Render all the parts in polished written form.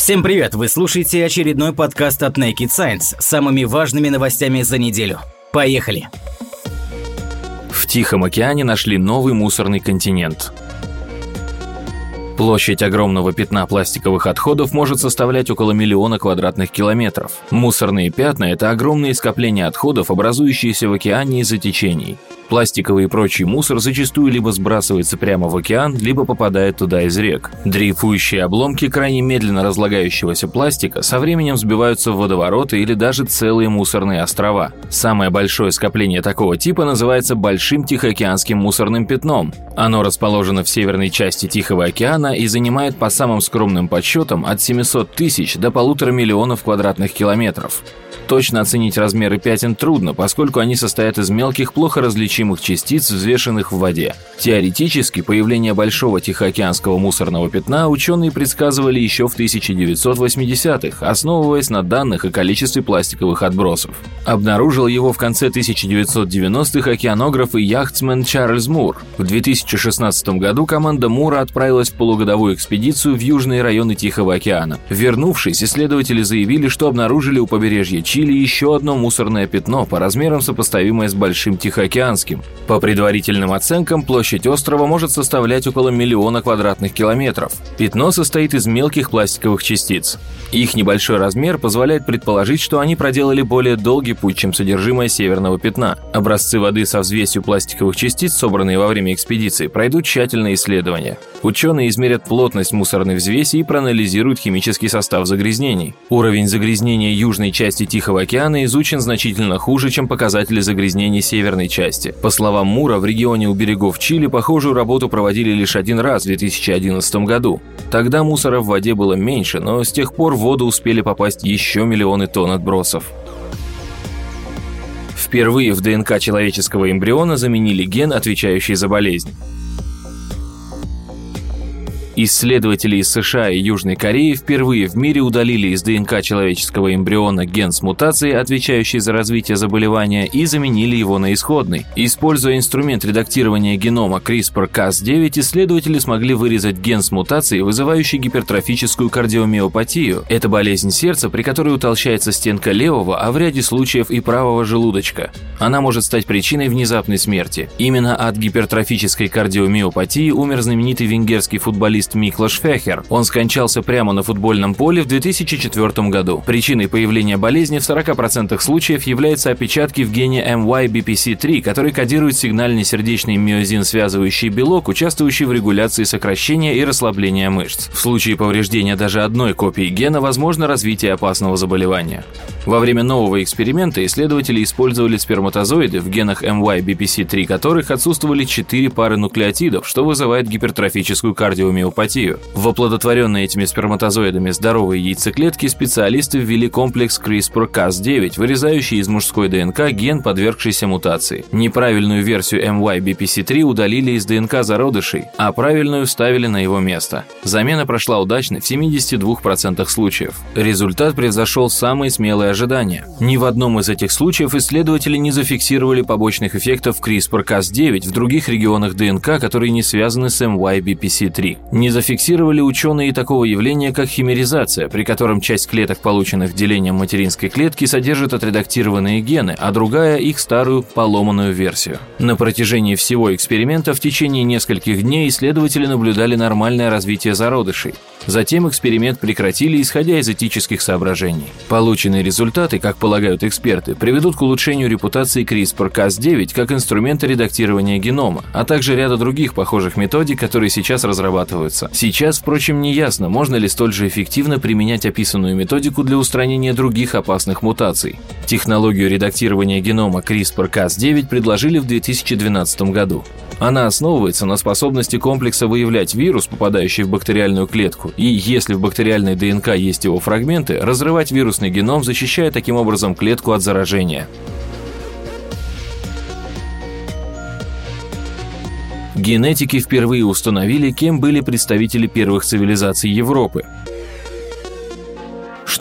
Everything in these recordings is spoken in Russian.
Всем привет! Вы слушаете очередной подкаст от Naked Science с самыми важными новостями за неделю. Поехали! В Тихом океане нашли новый мусорный континент. Площадь огромного пятна пластиковых отходов может составлять около 1 миллиона квадратных километров. Мусорные пятна – это огромные скопления отходов, образующиеся в океане из-за течений. Пластиковый и прочий мусор зачастую либо сбрасывается прямо в океан, либо попадает туда из рек. Дрейфующие обломки крайне медленно разлагающегося пластика со временем сбиваются в водовороты или даже целые мусорные острова. Самое большое скопление такого типа называется Большим Тихоокеанским мусорным пятном. Оно расположено в северной части Тихого океана и занимает по самым скромным подсчетам от 700 тысяч до 1,5 миллиона квадратных километров. Точно оценить размеры пятен трудно, поскольку они состоят из мелких, плохо различимых частиц, взвешенных в воде. Теоретически, появление Большого Тихоокеанского мусорного пятна ученые предсказывали еще в 1980-х, основываясь на данных о количестве пластиковых отбросов. Обнаружил его в конце 1990-х океанограф и яхтсмен Чарльз Мур. В 2016 году команда Мура отправилась в полугодовую экспедицию в южные районы Тихого океана. Вернувшись, исследователи заявили, что обнаружили у побережья Чили еще одно мусорное пятно по размерам сопоставимое с Большим Тихоокеанским. По предварительным оценкам, площадь острова может составлять около 1 миллиона квадратных километров. Пятно состоит из мелких пластиковых частиц. Их небольшой размер позволяет предположить, что они проделали более долгий путь, чем содержимое северного пятна. Образцы воды со взвесью пластиковых частиц, собранные во время экспедиции, пройдут тщательное исследование. Ученые измерят плотность мусорной взвеси и проанализируют химический состав загрязнений. Уровень загрязнения южной части Тихого океана изучен значительно хуже, чем показатели загрязнений северной части. По словам Мура, в регионе у берегов Чили похожую работу проводили лишь один раз в 2011 году. Тогда мусора в воде было меньше, но с тех пор в воду успели попасть еще миллионы тонн отбросов. Впервые в ДНК человеческого эмбриона заменили ген, отвечающий за болезнь. Исследователи из США и Южной Кореи впервые в мире удалили из ДНК человеческого эмбриона ген с мутацией, отвечающий за развитие заболевания, и заменили его на исходный. Используя инструмент редактирования генома CRISPR-Cas9, исследователи смогли вырезать ген с мутацией, вызывающий гипертрофическую кардиомиопатию. Это болезнь сердца, при которой утолщается стенка левого, а в ряде случаев и правого желудочка. Она может стать причиной внезапной смерти. Именно от гипертрофической кардиомиопатии умер знаменитый венгерский футболист Миклош Фехер. Он скончался прямо на футбольном поле в 2004 году. Причиной появления болезни в 40% случаев являются опечатки в гене MYBPC3, который кодирует сигнальный сердечный миозин-связывающий белок, участвующий в регуляции сокращения и расслабления мышц. В случае повреждения даже одной копии гена возможно развитие опасного заболевания. Во время нового эксперимента исследователи использовали сперматозоиды, в генах MYBPC3 которых отсутствовали 4 пары нуклеотидов, что вызывает гипертрофическую кардиомиопатию. В оплодотворенные этими сперматозоидами здоровые яйцеклетки специалисты ввели комплекс CRISPR-Cas9, вырезающий из мужской ДНК ген, подвергшийся мутации. Неправильную версию MYBPC3 удалили из ДНК зародышей, а правильную вставили на его место. Замена прошла удачно в 72% случаев. Результат превзошел самые смелые ожидания. Ни в одном из этих случаев исследователи не зафиксировали побочных эффектов CRISPR-Cas9 в других регионах ДНК, которые не связаны с MYBPC3. Не зафиксировали ученые и такого явления, как химеризация, при котором часть клеток, полученных делением материнской клетки, содержит отредактированные гены, а другая – их старую поломанную версию. На протяжении всего эксперимента в течение нескольких дней исследователи наблюдали нормальное развитие зародышей. Затем эксперимент прекратили, исходя из этических соображений. Полученные результаты, как полагают эксперты, приведут к улучшению репутации CRISPR-Cas9 как инструмента редактирования генома, а также ряда других похожих методик, которые сейчас разрабатываются. Сейчас, впрочем, не ясно, можно ли столь же эффективно применять описанную методику для устранения других опасных мутаций. Технологию редактирования генома CRISPR-Cas9 предложили в 2012 году. Она основывается на способности комплекса выявлять вирус, попадающий в бактериальную клетку, и, если в бактериальной ДНК есть его фрагменты, разрывать вирусный геном, защищая таким образом клетку от заражения. Генетики впервые установили, кем были представители первых цивилизаций Европы.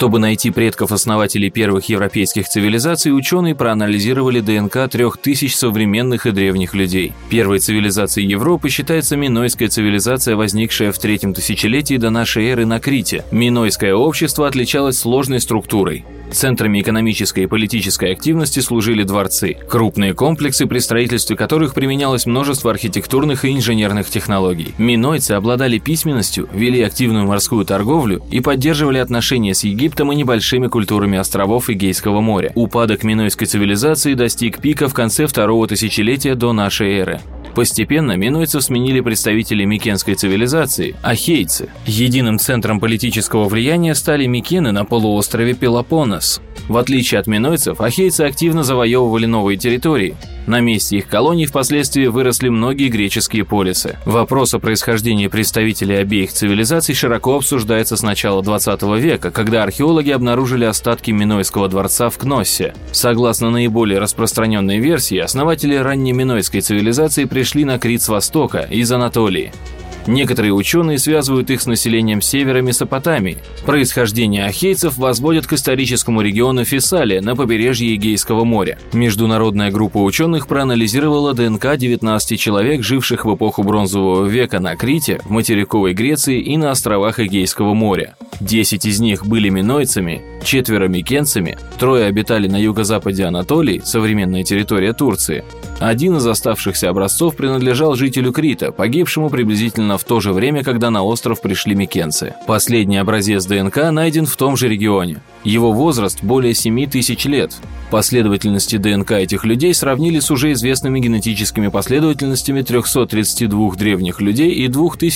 Чтобы найти предков-основателей первых европейских цивилизаций, ученые проанализировали ДНК 3000 современных и древних людей. Первой цивилизацией Европы считается минойская цивилизация, возникшая в 3-м тысячелетии до нашей эры на Крите. Минойское общество отличалось сложной структурой. Центрами экономической и политической активности служили дворцы, крупные комплексы, при строительстве которых применялось множество архитектурных и инженерных технологий. Минойцы обладали письменностью, вели активную морскую торговлю и поддерживали отношения с Египтом и небольшими культурами островов Эгейского моря. Упадок минойской цивилизации достиг пика в конце 2-го тысячелетия до нашей эры. Постепенно минойцев сменили представители микенской цивилизации – ахейцы. Единым центром политического влияния стали микены на полуострове Пелопоннес. В отличие от минойцев, ахейцы активно завоевывали новые территории. На месте их колоний впоследствии выросли многие греческие полисы. Вопрос о происхождении представителей обеих цивилизаций широко обсуждается с начала 20 века, когда археологи обнаружили остатки минойского дворца в Кноссе. Согласно наиболее распространенной версии, основатели ранней минойской цивилизации пришли на Крит с востока, из Анатолии. Некоторые ученые связывают их с населением севера Месопотамии. Происхождение ахейцев возводят к историческому региону Фессалия на побережье Эгейского моря. Международная группа ученых проанализировала ДНК 19 человек, живших в эпоху Бронзового века на Крите, в материковой Греции и на островах Эгейского моря. 10 из них были минойцами, 4 микенцами, 3 обитали на юго-западе Анатолии, современная территория Турции. Один из оставшихся образцов принадлежал жителю Крита, погибшему приблизительно в то же время, когда на остров пришли микенцы. Последний образец ДНК найден в том же регионе. Его возраст более 7000 лет. Последовательности ДНК этих людей сравнили с уже известными генетическими последовательностями 332 древних людей и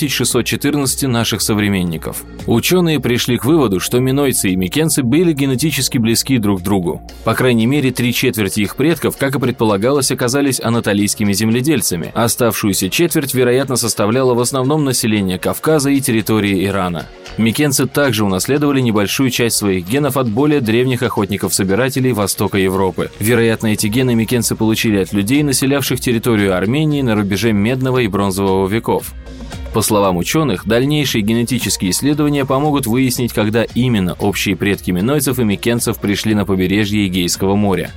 2614 наших современников. Ученые пришли к выводу, что минойцы и микенцы были генетически близки друг к другу. По крайней мере, 3/4 их предков, как и предполагалось, оказались анатолийскими земледельцами. Оставшуюся четверть, вероятно, составляло в основном население Кавказа и территории Ирана. Микенцы также унаследовали небольшую часть своих генов от более древних охотников-собирателей Востока Европы. Вероятно, эти гены микенцы получили от людей, населявших территорию Армении на рубеже Медного и Бронзового веков. По словам ученых, дальнейшие генетические исследования помогут выяснить, когда именно общие предки минойцев и микенцев пришли на побережье Эгейского моря.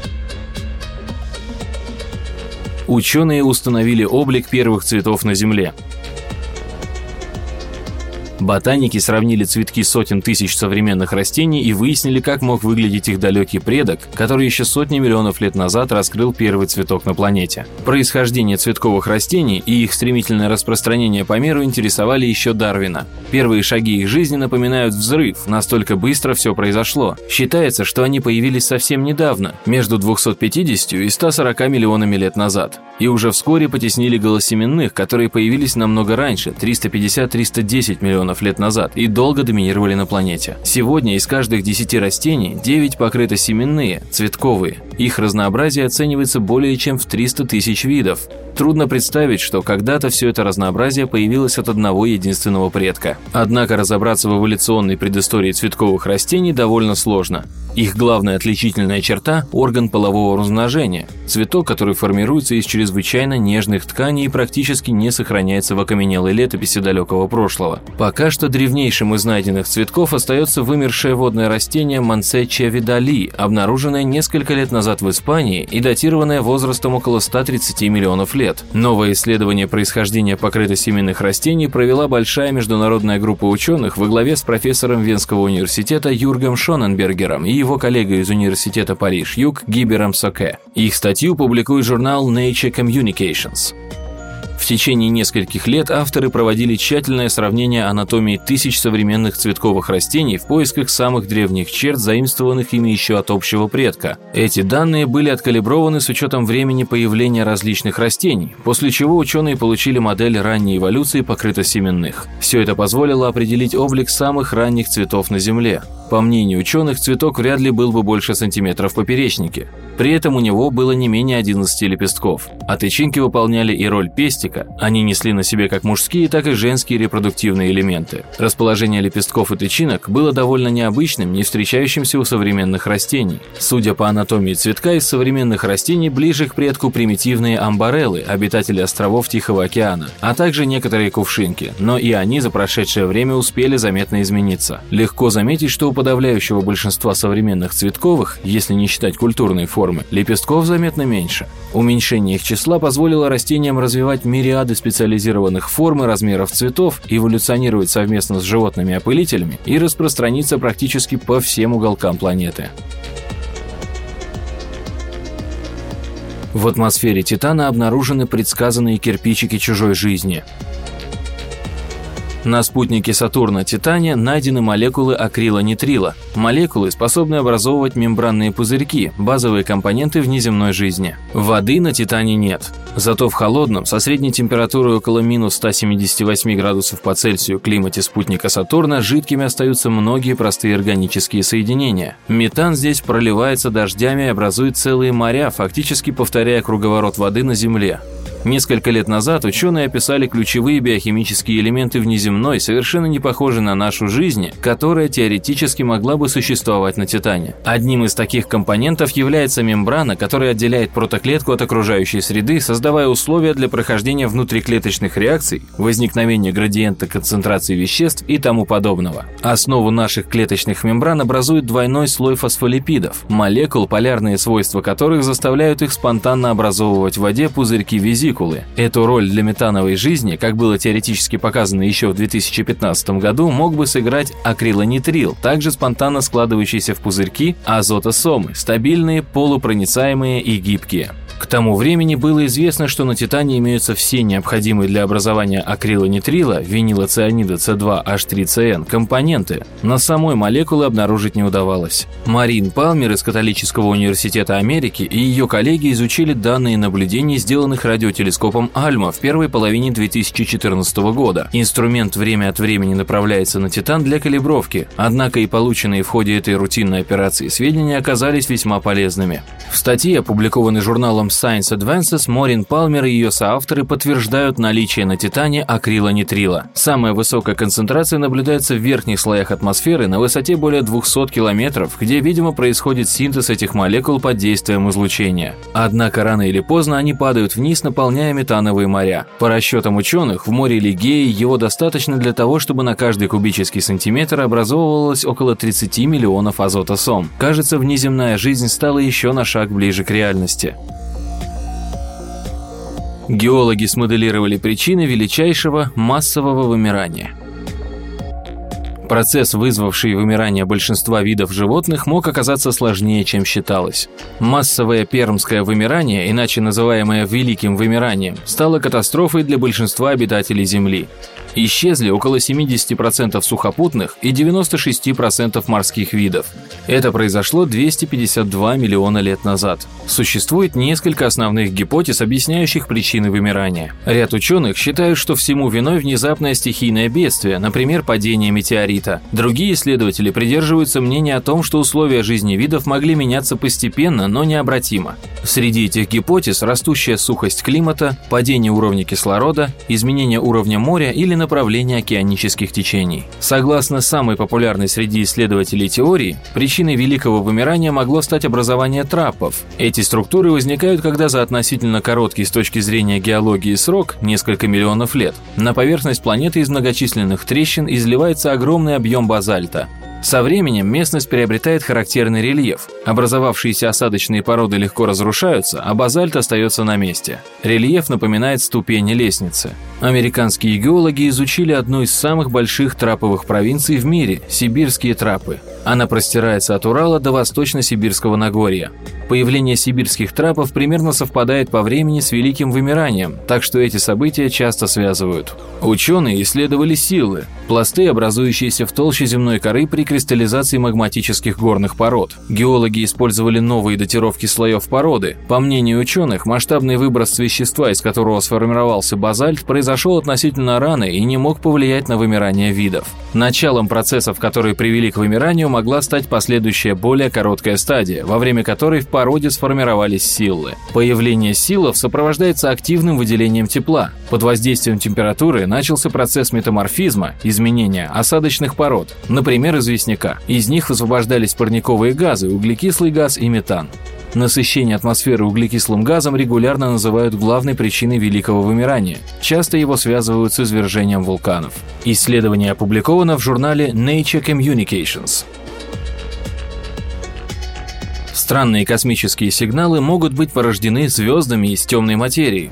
Ученые установили облик первых цветов на Земле. Ботаники сравнили цветки сотен тысяч современных растений и выяснили, как мог выглядеть их далекий предок, который еще сотни миллионов лет назад раскрыл первый цветок на планете. Происхождение цветковых растений и их стремительное распространение по миру интересовали еще Дарвина. Первые шаги их жизни напоминают взрыв, настолько быстро все произошло. Считается, что они появились совсем недавно, между 250 и 140 миллионами лет назад. И уже вскоре потеснили голосеменных, которые появились намного раньше, 350-310 миллионов лет назад, и долго доминировали на планете. Сегодня из каждых 10 растений 9 покрыты семенные, цветковые. Их разнообразие оценивается более чем в 300 тысяч видов. Трудно представить, что когда-то все это разнообразие появилось от одного единственного предка. Однако разобраться в эволюционной предыстории цветковых растений довольно сложно. Их главная отличительная черта – орган полового размножения. Цветок, который формируется из чрезвычайно нежных тканей и практически не сохраняется в окаменелой летописи далекого прошлого. Пока что древнейшим из найденных цветков остается вымершее водное растение Мансечия видали, обнаруженное несколько лет назад в Испании и датированное возрастом около 130 миллионов лет. Новое исследование происхождения покрытосеменных растений провела большая международная группа ученых во главе с профессором Венского университета Юргом Шоненбергером и его коллегой из университета Париж-Юг Гибером Соке. Их статью публикует журнал Nature Communications. В течение нескольких лет авторы проводили тщательное сравнение анатомии тысяч современных цветковых растений в поисках самых древних черт, заимствованных ими еще от общего предка. Эти данные были откалиброваны с учетом времени появления различных растений, после чего ученые получили модель ранней эволюции покрытосеменных. Все это позволило определить облик самых ранних цветов на Земле. По мнению ученых, цветок вряд ли был бы больше сантиметра в поперечнике. При этом у него было не менее 11 лепестков, а тычинки выполняли и роль пестика, они несли на себе как мужские, так и женские репродуктивные элементы. Расположение лепестков и тычинок было довольно необычным, не встречающимся у современных растений. Судя по анатомии цветка, из современных растений ближе к предку примитивные амбареллы, обитатели островов Тихого океана, а также некоторые кувшинки, но и они за прошедшее время успели заметно измениться. Легко заметить, что у подавляющего большинства современных цветковых, если не считать культурные формы, лепестков заметно меньше. Уменьшение их числа позволило растениям развивать мириады специализированных форм и размеров цветов, эволюционировать совместно с животными-опылителями и распространиться практически по всем уголкам планеты. В атмосфере Титана обнаружены предсказанные кирпичики чужой жизни. На спутнике Сатурна Титане найдены молекулы акрилонитрила. Молекулы, способные образовывать мембранные пузырьки, базовые компоненты внеземной жизни. Воды на Титане нет. Зато в холодном, со средней температурой около минус 178 градусов по Цельсию климате спутника Сатурна жидкими остаются многие простые органические соединения. Метан здесь проливается дождями и образует целые моря, фактически повторяя круговорот воды на Земле. Несколько лет назад ученые описали ключевые биохимические элементы внеземной, совершенно не похожей на нашу жизнь, которая теоретически могла бы существовать на Титане. Одним из таких компонентов является мембрана, которая отделяет протоклетку от окружающей среды, создавая условия для прохождения внутриклеточных реакций, возникновения градиента концентрации веществ и тому подобного. Основу наших клеточных мембран образует двойной слой фосфолипидов, молекул, полярные свойства которых заставляют их спонтанно образовывать в воде пузырьки-визикулы. Эту роль для метановой жизни, как было теоретически показано еще в 2015 году, мог бы сыграть акрилонитрил, также спонтанно складывающийся в пузырьки азотосомы, стабильные, полупроницаемые и гибкие. К тому времени было известно, что на Титане имеются все необходимые для образования акрилонитрила, винилоцианида С2H3CN, компоненты, но самой молекулы обнаружить не удавалось. Марин Палмер из Католического университета Америки и ее коллеги изучили данные наблюдений, сделанных радиотелескопом Альма в первой половине 2014 года. Инструмент время от времени направляется на Титан для калибровки, однако и полученные в ходе этой рутинной операции сведения оказались весьма полезными. В статье, опубликованной журналом Science Advances, Марин Палмер и ее соавторы подтверждают наличие на Титане акрилонитрила. Самая высокая концентрация наблюдается в верхних слоях атмосферы на высоте более 200 километров, где, видимо, происходит синтез этих молекул под действием излучения. Однако рано или поздно они падают вниз, наполняя метановые моря. По расчетам ученых, в море Лигеи его достаточно для того, чтобы на каждый кубический сантиметр образовывалось около 30 миллионов азотосом. Кажется, внеземная жизнь стала еще на шаг ближе к реальности. Геологи смоделировали причины величайшего массового вымирания. Процесс, вызвавший вымирание большинства видов животных, мог оказаться сложнее, чем считалось. Массовое пермское вымирание, иначе называемое Великим вымиранием, стало катастрофой для большинства обитателей Земли. Исчезли около 70% сухопутных и 96% морских видов. Это произошло 252 миллиона лет назад. Существует несколько основных гипотез, объясняющих причины вымирания. Ряд ученых считают, что всему виной внезапное стихийное бедствие, например, падение метеорита. Другие исследователи придерживаются мнения о том, что условия жизни видов могли меняться постепенно, но необратимо. Среди этих гипотез растущая сухость климата, падение уровня кислорода, изменение уровня моря или направление океанических течений. Согласно самой популярной среди исследователей теории, причиной великого вымирания могло стать образование трапов. Эти структуры возникают, когда за относительно короткий с точки зрения геологии срок, несколько миллионов лет, на поверхность планеты из многочисленных трещин изливается огромный объем базальта. Со временем местность приобретает характерный рельеф. Образовавшиеся осадочные породы легко разрушаются, а базальт остается на месте. Рельеф напоминает ступени лестницы. Американские геологи изучили одну из самых больших траповых провинций в мире – Сибирские трапы. Она простирается от Урала до Восточно-Сибирского Нагорья. Появление сибирских трапов примерно совпадает по времени с Великим вымиранием, так что эти события часто связывают. Ученые исследовали силы – пласты, образующиеся в толще земной коры при кристаллизации магматических горных пород. Геологи использовали новые датировки слоев породы. По мнению ученых, масштабный выброс вещества, из которого сформировался базальт, произошел относительно рано и не мог повлиять на вымирание видов. Началом процессов, которые привели к вымиранию, могла стать последующая более короткая стадия, во время которой в породе сформировались силлы. Появление силлов сопровождается активным выделением тепла. Под воздействием температуры начался процесс метаморфизма, изменения осадочных пород, например, известняка. Из них высвобождались парниковые газы, углекислый газ и метан. Насыщение атмосферы углекислым газом регулярно называют главной причиной великого вымирания. Часто его связывают с извержением вулканов. Исследование опубликовано в журнале Nature Communications. Странные космические сигналы могут быть порождены звездами из темной материи.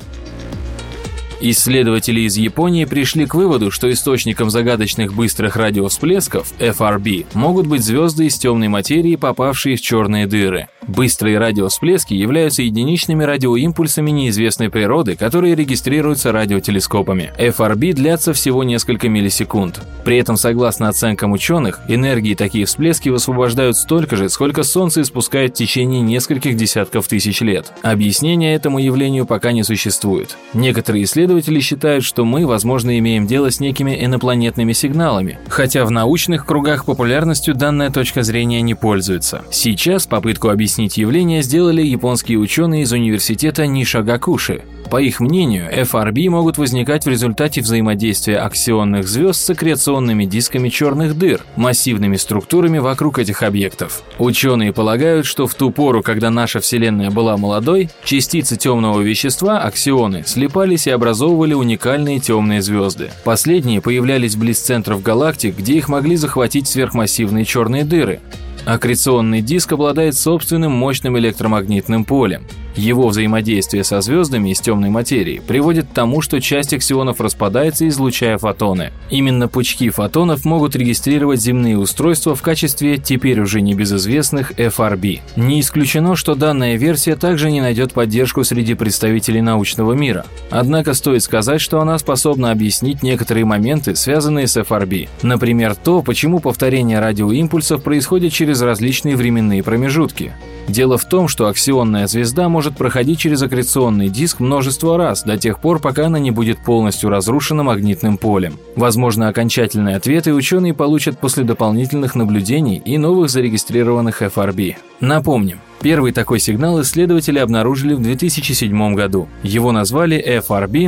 Исследователи из Японии пришли к выводу, что источником загадочных быстрых радиовсплесков FRB могут быть звезды из темной материи, попавшие в черные дыры. Быстрые радиовсплески являются единичными радиоимпульсами неизвестной природы, которые регистрируются радиотелескопами. FRB длятся всего несколько миллисекунд. При этом, согласно оценкам ученых, энергии такие всплески высвобождают столько же, сколько Солнце испускает в течение нескольких десятков тысяч лет. Объяснения этому явлению пока не существует. Некоторые исследователи считают, что мы, возможно, имеем дело с некими инопланетными сигналами, хотя в научных кругах популярностью данная точка зрения не пользуется. Сейчас попытку объяснить явление сделали японские ученые из университета Нишигакуши. По их мнению, FRB могут возникать в результате взаимодействия аксионных звезд с аккреционными дисками черных дыр, массивными структурами вокруг этих объектов. Ученые полагают, что в ту пору, когда наша Вселенная была молодой, частицы темного вещества, аксионы, слипались и образовывали уникальные темные звезды. Последние появлялись близ центров галактик, где их могли захватить сверхмассивные черные дыры. Аккреционный диск обладает собственным мощным электромагнитным полем. Его взаимодействие со звездами из темной материи приводит к тому, что часть аксионов распадается, излучая фотоны. Именно пучки фотонов могут регистрировать земные устройства в качестве теперь уже небезызвестных FRB. Не исключено, что данная версия также не найдет поддержку среди представителей научного мира. Однако стоит сказать, что она способна объяснить некоторые моменты, связанные с FRB. Например, то, почему повторение радиоимпульсов происходит через различные временные промежутки. Дело в том, что аксионная звезда может проходить через аккреционный диск множество раз, до тех пор, пока она не будет полностью разрушена магнитным полем. Возможно, окончательные ответы ученые получат после дополнительных наблюдений и новых зарегистрированных FRB. Напомним, первый такой сигнал исследователи обнаружили в 2007 году. Его назвали FRB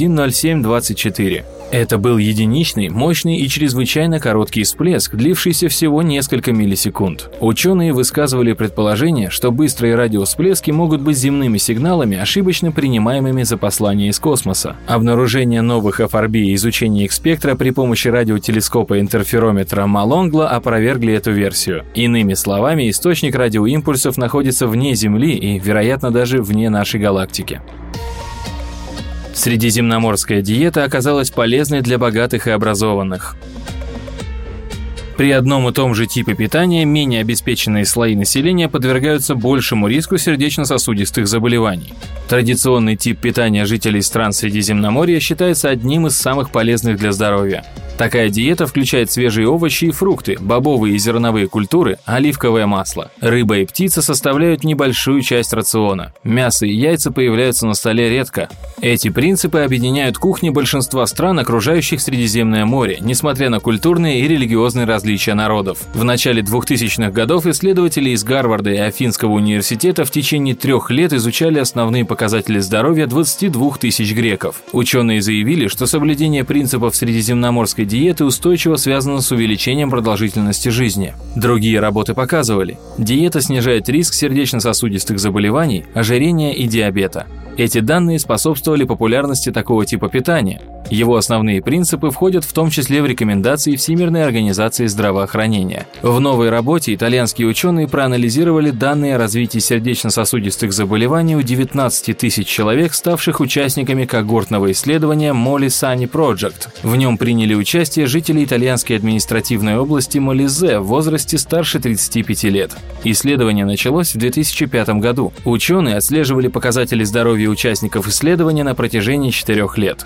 010724. Это был единичный, мощный и чрезвычайно короткий всплеск, длившийся всего несколько миллисекунд. Ученые высказывали предположение, что быстрые радиовсплески могут быть земными сигналами, ошибочно принимаемыми за послания из космоса. Обнаружение новых FRB и изучение их спектра при помощи радиотелескопа интерферометра Малонгла опровергли эту версию. Иными словами, источник радиоимпульсов находится вне Земли и, вероятно, даже вне нашей галактики. Средиземноморская диета оказалась полезной для богатых и образованных. При одном и том же типе питания менее обеспеченные слои населения подвергаются большему риску сердечно-сосудистых заболеваний. Традиционный тип питания жителей стран Средиземноморья считается одним из самых полезных для здоровья. Такая диета включает свежие овощи и фрукты, бобовые и зерновые культуры, оливковое масло. Рыба и птица составляют небольшую часть рациона. Мясо и яйца появляются на столе редко. Эти принципы объединяют кухни большинства стран, окружающих Средиземное море, несмотря на культурные и религиозные различия народов. В начале 2000-х годов исследователи из Гарварда и Афинского университета в течение 3 лет изучали основные показатели здоровья 22 тысяч греков. Ученые заявили, что соблюдение принципов средиземноморской диеты устойчиво связано с увеличением продолжительности жизни. Другие работы показывали, диета снижает риск сердечно-сосудистых заболеваний, ожирения и диабета. Эти данные способствовали популярности такого типа питания. Его основные принципы входят в том числе в рекомендации Всемирной организации здравоохранения. В новой работе итальянские ученые проанализировали данные о развитии сердечно-сосудистых заболеваний у 19 тысяч человек, ставших участниками когортного исследования Mollisani Project. В нем приняли участие жители итальянской административной области Молизе в возрасте старше 35 лет. Исследование началось в 2005 году. Ученые отслеживали показатели здоровья участников исследования на протяжении 4 лет.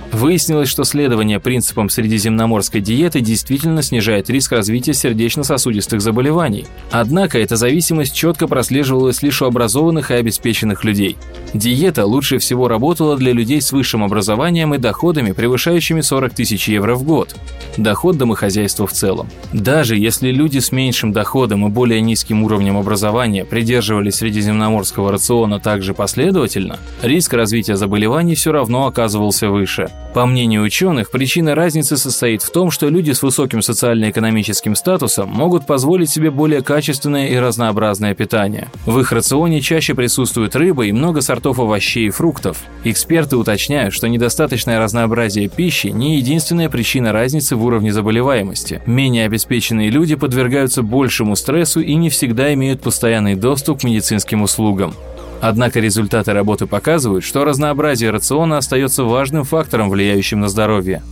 Выяснилось, что следование принципам средиземноморской диеты действительно снижает риск развития сердечно-сосудистых заболеваний. Однако эта зависимость четко прослеживалась лишь у образованных и обеспеченных людей. Диета лучше всего работала для людей с высшим образованием и доходами, превышающими 40 тысяч евро в год. Доход домохозяйства в целом. Даже если люди с меньшим доходом и более низким уровнем образования придерживались средиземноморского рациона также последовательно, риск развития заболеваний все равно оказывался выше. По мнению ученых, причина разницы состоит в том, что люди с высоким социально-экономическим статусом могут позволить себе более качественное и разнообразное питание. В их рационе чаще присутствует рыба и много сортов овощей и фруктов. Эксперты уточняют, что недостаточное разнообразие пищи не единственная причина разницы в уровне заболеваемости. Менее обеспеченные люди подвергаются большему стрессу и не всегда имеют постоянный доступ к медицинским услугам. Однако результаты работы показывают, что разнообразие рациона остается важным фактором, влияющим на здоровье.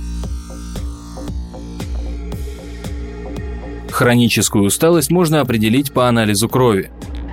Хроническую усталость можно определить по анализу крови.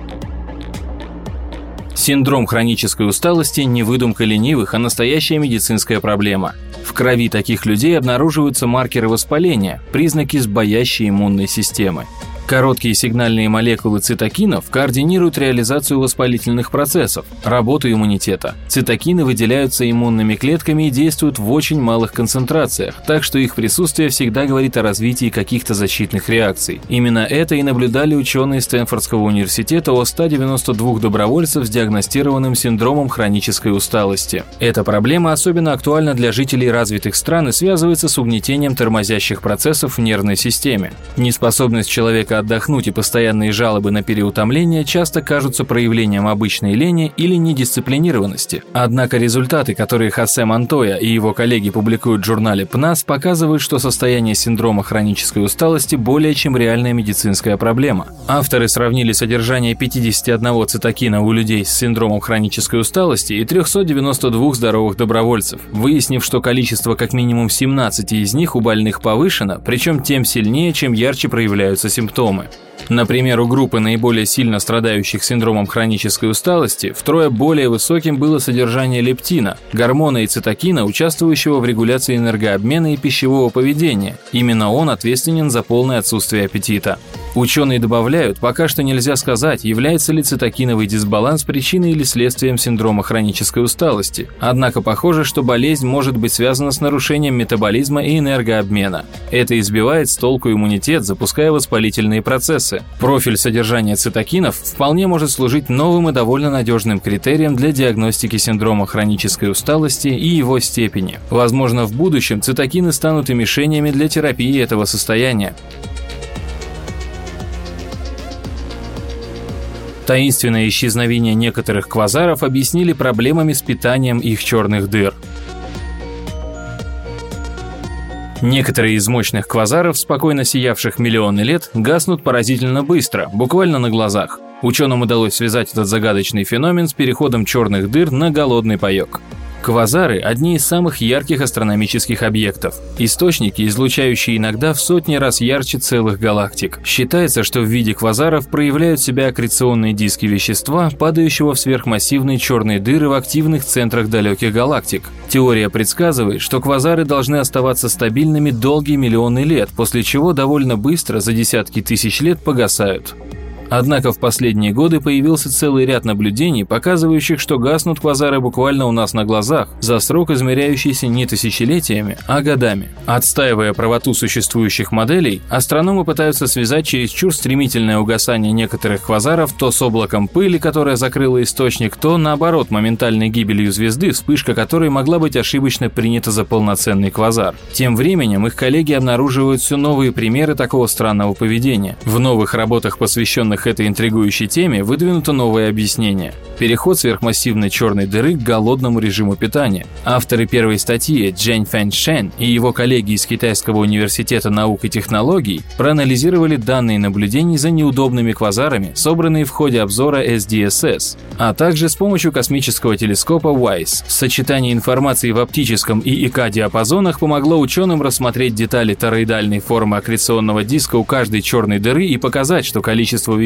Синдром хронической усталости – не выдумка ленивых, а настоящая медицинская проблема. В крови таких людей обнаруживаются маркеры воспаления, признаки сбоящей иммунной системы. Короткие сигнальные молекулы цитокинов координируют реализацию воспалительных процессов, работу иммунитета. Цитокины выделяются иммунными клетками и действуют в очень малых концентрациях, так что их присутствие всегда говорит о развитии каких-то защитных реакций. Именно это и наблюдали ученые Стэнфордского университета у 192 добровольцев с диагностированным синдромом хронической усталости. Эта проблема особенно актуальна для жителей развитых стран и связывается с угнетением тормозящих процессов в нервной системе. Неспособность человека отдохнуть и постоянные жалобы на переутомление часто кажутся проявлением обычной лени или недисциплинированности. Однако результаты, которые Хосе Монтоя и его коллеги публикуют в журнале PNAS, показывают, что состояние синдрома хронической усталости более чем реальная медицинская проблема. Авторы сравнили содержание 51 цитокина у людей с синдромом хронической усталости и 392 здоровых добровольцев, выяснив, что количество как минимум 17 из них у больных повышено, причем тем сильнее, чем ярче проявляются симптомы. Например, у группы наиболее сильно страдающих синдромом хронической усталости втрое более высоким было содержание лептина, гормона и цитокина, участвующего в регуляции энергообмена и пищевого поведения. Именно он ответственен за полное отсутствие аппетита. Ученые добавляют, пока что нельзя сказать, является ли цитокиновый дисбаланс причиной или следствием синдрома хронической усталости. Однако похоже, что болезнь может быть связана с нарушением метаболизма и энергообмена. Это избивает с толку иммунитет, запуская воспалительные процессы. Профиль содержания цитокинов вполне может служить новым и довольно надежным критерием для диагностики синдрома хронической усталости и его степени. Возможно, в будущем цитокины станут и мишенями для терапии этого состояния. Таинственное исчезновение некоторых квазаров объяснили проблемами с питанием их черных дыр. Некоторые из мощных квазаров, спокойно сиявших миллионы лет, гаснут поразительно быстро, буквально на глазах. Ученым удалось связать этот загадочный феномен с переходом черных дыр на голодный паёк. Квазары – одни из самых ярких астрономических объектов. Источники, излучающие иногда в сотни раз ярче целых галактик. Считается, что в виде квазаров проявляют себя аккреционные диски вещества, падающего в сверхмассивные черные дыры в активных центрах далеких галактик. Теория предсказывает, что квазары должны оставаться стабильными долгие миллионы лет, после чего довольно быстро, за десятки тысяч лет, погасают. Однако в последние годы появился целый ряд наблюдений, показывающих, что гаснут квазары буквально у нас на глазах, за срок, измеряющийся не тысячелетиями, а годами. Отстаивая правоту существующих моделей, астрономы пытаются связать чересчур стремительное угасание некоторых квазаров то с облаком пыли, которое закрыло источник, то, наоборот, моментальной гибелью звезды, вспышка которой могла быть ошибочно принята за полноценный квазар. Тем временем их коллеги обнаруживают все новые примеры такого странного поведения. В новых работах, посвященных этой интригующей теме, выдвинуто новое объяснение – переход сверхмассивной черной дыры к голодному режиму питания. Авторы первой статьи Джень Фэн Шэн и его коллеги из Китайского университета наук и технологий проанализировали данные наблюдений за неудобными квазарами, собранные в ходе обзора SDSS, а также с помощью космического телескопа WISE. Сочетание информации в оптическом и ИК-диапазонах помогло ученым рассмотреть детали тороидальной формы аккреционного диска у каждой черной дыры и показать, что количество веществ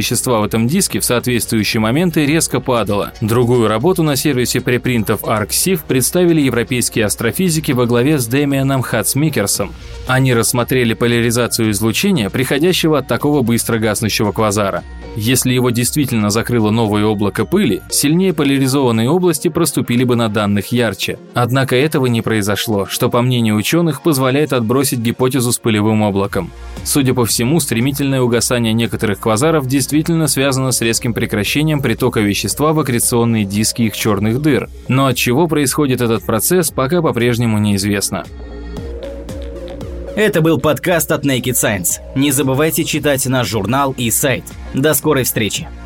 вещества в этом диске в соответствующие моменты резко падало. Другую работу на сервисе препринтов ArcSieve представили европейские астрофизики во главе с Дэмианом Хацмикерсом. Они рассмотрели поляризацию излучения, приходящего от такого быстро гаснущего квазара. Если его действительно закрыло новое облако пыли, сильнее поляризованные области проступили бы на данных ярче. Однако этого не произошло, что, по мнению ученых, позволяет отбросить гипотезу с пылевым облаком. Судя по всему, стремительное угасание некоторых квазаров действительно связано с резким прекращением притока вещества в аккреционные диски их черных дыр. Но от чего происходит этот процесс, пока по-прежнему неизвестно. Это был подкаст от Naked Science. Не забывайте читать наш журнал и сайт. До скорой встречи!